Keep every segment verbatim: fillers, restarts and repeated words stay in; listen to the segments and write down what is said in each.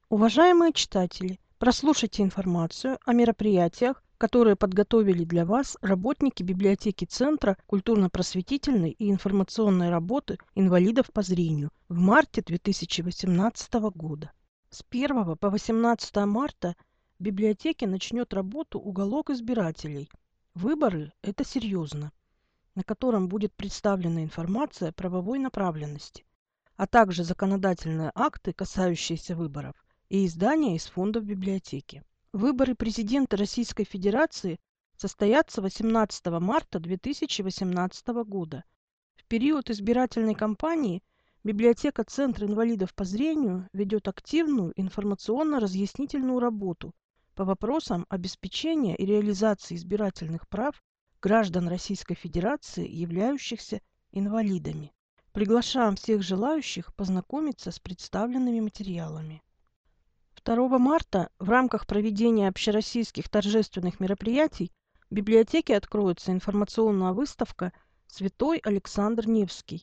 Уважаемые читатели, прослушайте информацию о мероприятиях, которые подготовили для вас работники библиотеки Центра культурно-просветительной и информационной работы инвалидов по зрению в марте две тысячи восемнадцатого года. С первого по восемнадцатое марта в библиотеке начнет работу уголок избирателей. Выборы– это серьезно, на котором будет представлена информация правовой направленности, а также законодательные акты, касающиеся выборов, и издания из фондов библиотеки. Выборы президента Российской Федерации состоятся восемнадцатого марта две тысячи восемнадцатого года. В период избирательной кампании библиотека Центра инвалидов по зрению ведет активную информационно-разъяснительную работу по вопросам обеспечения и реализации избирательных прав граждан Российской Федерации, являющихся инвалидами. Приглашаем всех желающих познакомиться с представленными материалами. второго марта в рамках проведения общероссийских торжественных мероприятий в библиотеке откроется информационная выставка «Святой Александр Невский».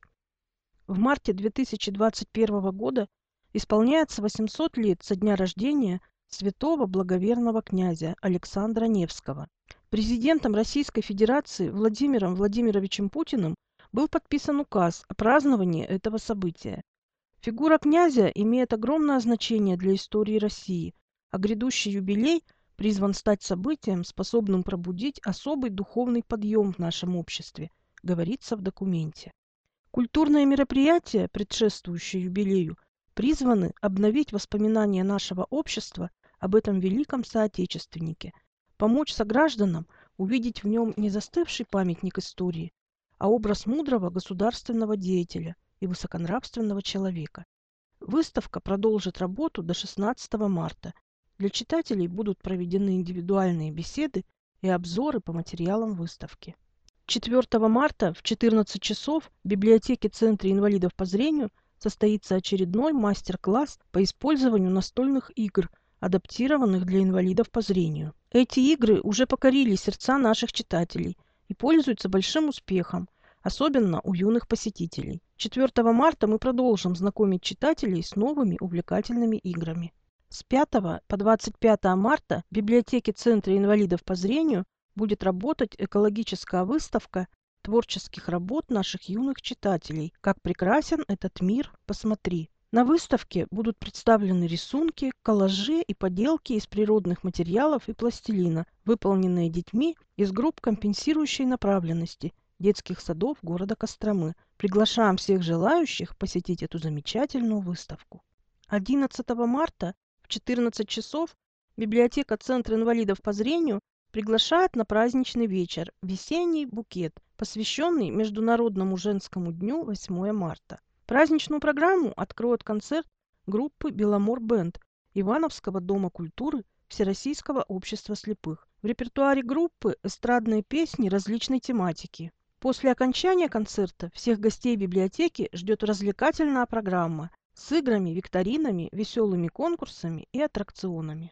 В марте две тысячи двадцать первого года исполняется восемьсот лет со дня рождения святого благоверного князя Александра Невского. Президентом Российской Федерации Владимиром Владимировичем Путиным был подписан указ о праздновании этого события. Фигура князя имеет огромное значение для истории России, а грядущий юбилей призван стать событием, способным пробудить особый духовный подъем в нашем обществе, говорится в документе. Культурные мероприятия, предшествующие юбилею, призваны обновить воспоминания нашего общества об этом великом соотечественнике, помочь согражданам увидеть в нем не застывший памятник истории, а образ мудрого государственного деятеля и высоконравственного человека. Выставка продолжит работу до шестнадцатого марта. Для читателей будут проведены индивидуальные беседы и обзоры по материалам выставки. четвёртого марта в четырнадцать часов в библиотеке Центра инвалидов по зрению состоится очередной мастер-класс по использованию настольных игр, адаптированных для инвалидов по зрению. Эти игры уже покорили сердца наших читателей и пользуются большим успехом, особенно у юных посетителей. четвёртого марта мы продолжим знакомить читателей с новыми увлекательными играми. С пятого по двадцать пятое марта в библиотеке Центра инвалидов по зрению будет работать экологическая выставка творческих работ наших юных читателей «Как прекрасен этот мир, посмотри». На выставке будут представлены рисунки, коллажи и поделки из природных материалов и пластилина, выполненные детьми из групп компенсирующей направленности детских садов города Костромы. Приглашаем всех желающих посетить эту замечательную выставку. одиннадцатого марта в четырнадцать часов библиотека Центра инвалидов по зрению приглашает на праздничный вечер «Весенний букет», посвященный Международному женскому дню восьмого марта. Праздничную программу откроет концерт группы «Беломор Бенд» Ивановского дома культуры Всероссийского общества слепых. В репертуаре группы эстрадные песни различной тематики. После окончания концерта всех гостей библиотеки ждет развлекательная программа с играми, викторинами, веселыми конкурсами и аттракционами.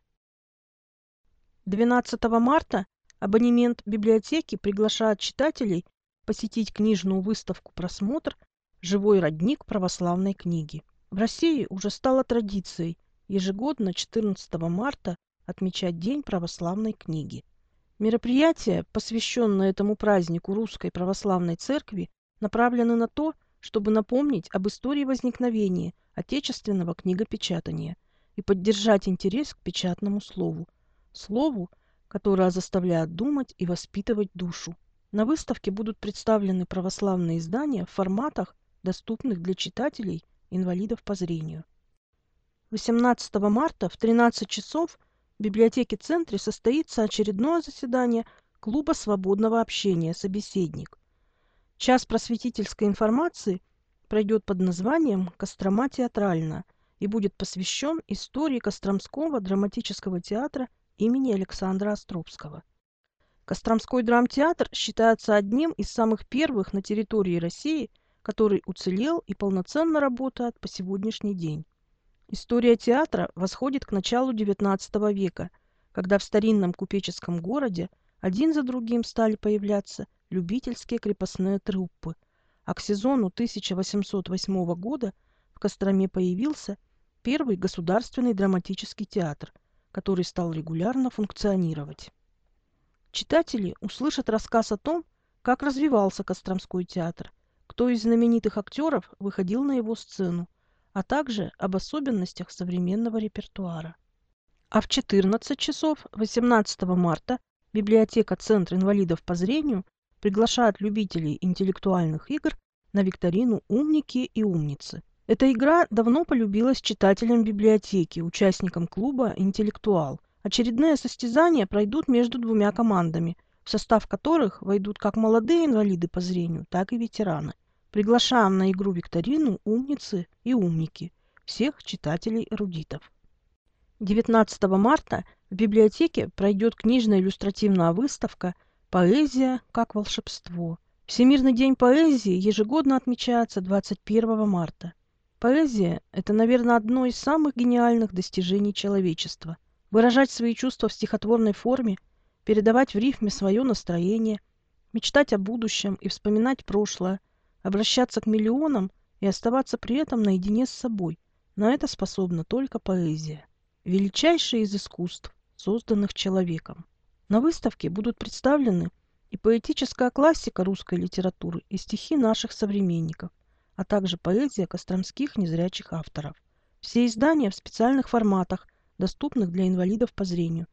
двенадцатого марта абонемент библиотеки приглашает читателей посетить книжную выставку «Просмотр. Живой родник православной книги». В России уже стало традицией ежегодно четырнадцатого марта отмечать День православной книги. Мероприятия, посвященные этому празднику Русской Православной Церкви, направлены на то, чтобы напомнить об истории возникновения отечественного книгопечатания и поддержать интерес к печатному слову. Слову, которое заставляет думать и воспитывать душу. На выставке будут представлены православные издания в форматах, доступных для читателей, инвалидов по зрению. восемнадцатого марта в тринадцать часов в библиотеке Центра состоится очередное заседание Клуба свободного общения «Собеседник». Час просветительской информации пройдет под названием «Кострома театральна» и будет посвящен истории Костромского драматического театра имени Александра Островского. Костромской драмтеатр считается одним из самых первых на территории России, который уцелел и полноценно работает по сегодняшний день. История театра восходит к началу девятнадцатого века, когда в старинном купеческом городе один за другим стали появляться любительские крепостные труппы, а к сезону тысяча восемьсот восьмого года в Костроме появился первый государственный драматический театр, который стал регулярно функционировать. Читатели услышат рассказ о том, как развивался Костромской театр, кто из знаменитых актеров выходил на его сцену, а также об особенностях современного репертуара. А в четырнадцать часов восемнадцатого марта библиотека Центра инвалидов по зрению приглашает любителей интеллектуальных игр на викторину «Умники и умницы». Эта игра давно полюбилась читателям библиотеки, участникам клуба «Интеллектуал». Очередные состязания пройдут между двумя командами, в состав которых войдут как молодые инвалиды по зрению, так и ветераны. Приглашаем на игру-викторину «Умницы и умники» всех читателей-эрудитов. девятнадцатого марта в библиотеке пройдет книжная иллюстративная выставка «Поэзия как волшебство». Всемирный день поэзии ежегодно отмечается двадцать первого марта. Поэзия – это, наверное, одно из самых гениальных достижений человечества. Выражать свои чувства в стихотворной форме, передавать в рифме свое настроение, мечтать о будущем и вспоминать прошлое, обращаться к миллионам и оставаться при этом наедине с собой. На это способна только поэзия. Величайшее из искусств, созданных человеком. На выставке будут представлены и поэтическая классика русской литературы, и стихи наших современников, а также поэзия костромских незрячих авторов. Все издания в специальных форматах, доступных для инвалидов по зрению.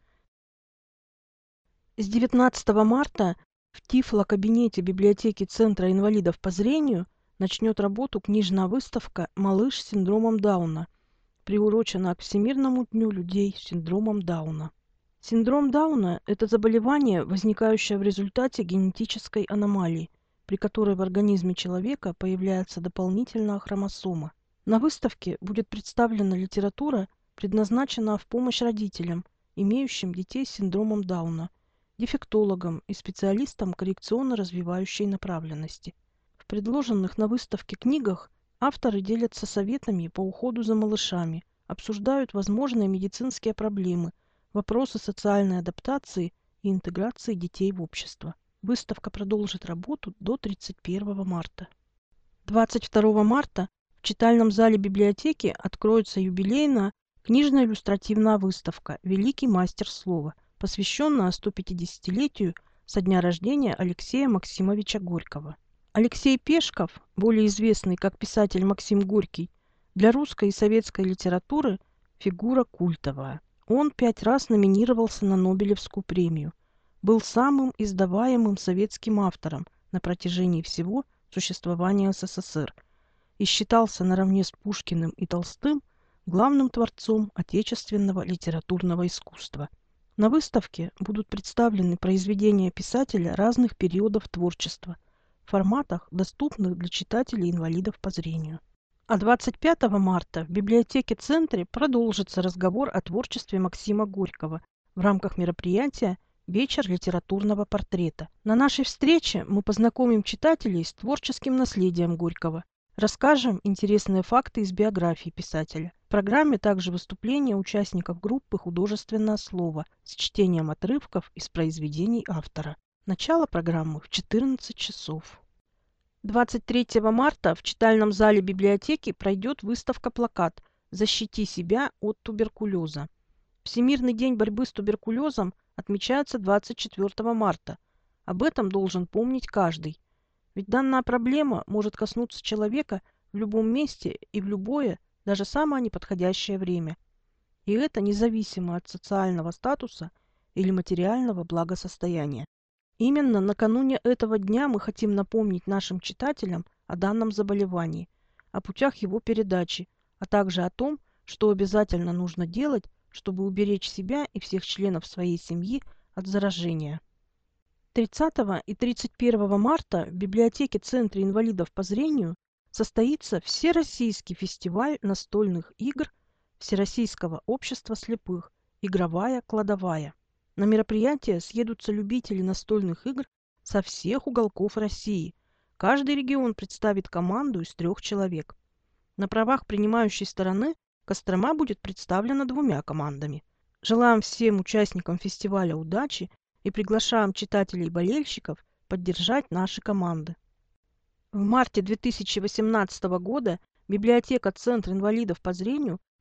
С девятнадцатого марта в Тифло-кабинете библиотеки Центра инвалидов по зрению начнет работу книжная выставка «Малыш с синдромом Дауна», приурочена к Всемирному дню людей с синдромом Дауна. Синдром Дауна – это заболевание, возникающее в результате генетической аномалии, при которой в организме человека появляется дополнительная хромосома. На выставке будет представлена литература, предназначенная в помощь родителям, имеющим детей с синдромом Дауна, дефектологам и специалистам коррекционно-развивающей направленности. В предложенных на выставке книгах авторы делятся советами по уходу за малышами, обсуждают возможные медицинские проблемы, вопросы социальной адаптации и интеграции детей в общество. Выставка продолжит работу до тридцать первого марта. двадцать второго марта в читальном зале библиотеки откроется юбилейная книжная иллюстративная выставка «Великий мастер слова», посвященная сто пятидесятилетию со дня рождения Алексея Максимовича Горького. Алексей Пешков, более известный как писатель Максим Горький, для русской и советской литературы фигура культовая. Он пять раз номинировался на Нобелевскую премию, был самым издаваемым советским автором на протяжении всего существования СССР и считался наравне с Пушкиным и Толстым главным творцом отечественного литературного искусства. На выставке будут представлены произведения писателя разных периодов творчества, в форматах, доступных для читателей-инвалидов по зрению. А двадцать пятого марта в библиотеке Центре продолжится разговор о творчестве Максима Горького в рамках мероприятия «Вечер литературного портрета». На нашей встрече мы познакомим читателей с творческим наследием Горького, расскажем интересные факты из биографии писателя. В программе также выступления участников группы «Художественное слово» с чтением отрывков из произведений автора. Начало программы в четырнадцать часов. двадцать третьего марта в читальном зале библиотеки пройдет выставка-плакат «Защити себя от туберкулеза». Всемирный день борьбы с туберкулезом отмечается двадцать четвёртого марта. Об этом должен помнить каждый. Ведь данная проблема может коснуться человека в любом месте и в любое, даже самое неподходящее время. И это независимо от социального статуса или материального благосостояния. Именно накануне этого дня мы хотим напомнить нашим читателям о данном заболевании, о путях его передачи, а также о том, что обязательно нужно делать, чтобы уберечь себя и всех членов своей семьи от заражения. тридцатого и тридцать первого марта в библиотеке Центра инвалидов по зрению состоится Всероссийский фестиваль настольных игр Всероссийского общества слепых «Игровая кладовая». На мероприятие съедутся любители настольных игр со всех уголков России. Каждый регион представит команду из трех человек. На правах принимающей стороны Кострома будет представлена двумя командами. Желаем всем участникам фестиваля удачи и приглашаем читателей и болельщиков поддержать наши команды. В марте две тысячи восемнадцатого года библиотека Центра инвалидов по зрению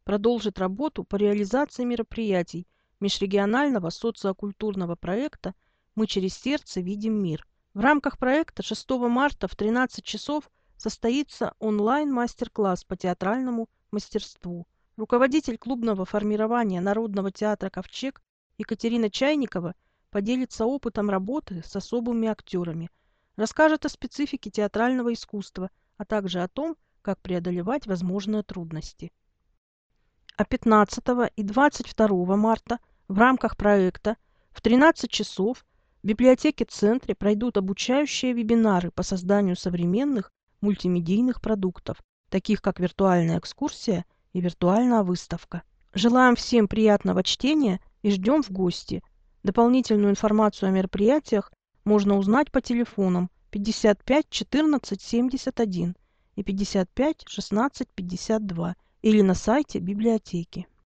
продолжит работу по реализации мероприятий межрегионального социокультурного проекта «Мы через сердце видим мир». В рамках проекта шестого марта в тринадцать часов состоится онлайн-мастер-класс по театральному мастерству. Руководитель клубного формирования Народного театра «Ковчег» Екатерина Чайникова поделится опытом работы с особыми актерами, расскажет о специфике театрального искусства, а также о том, как преодолевать возможные трудности. А пятнадцатого и двадцать второго марта в рамках проекта в тринадцать часов в библиотеке-центре пройдут обучающие вебинары по созданию современных мультимедийных продуктов, таких как виртуальная экскурсия и виртуальная выставка. Желаем всем приятного чтения и ждем в гости. Дополнительную информацию о мероприятиях можно узнать по телефонам пятьдесят пять четырнадцать семьдесят один и пятьдесят пять шестнадцать пятьдесят два или на сайте библиотеки.